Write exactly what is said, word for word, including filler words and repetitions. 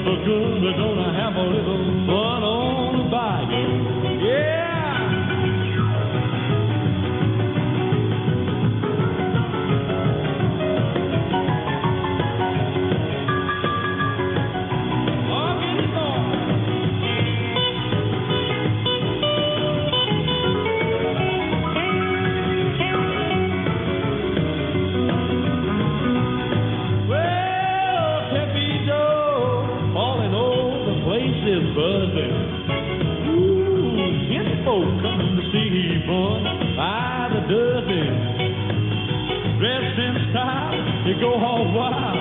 for good. We're gonna have a little fun on the bayou. Yeah. Buzzing. Ooh, ten folk coming to see fun by the dozen. Dressed in style, they go all wild.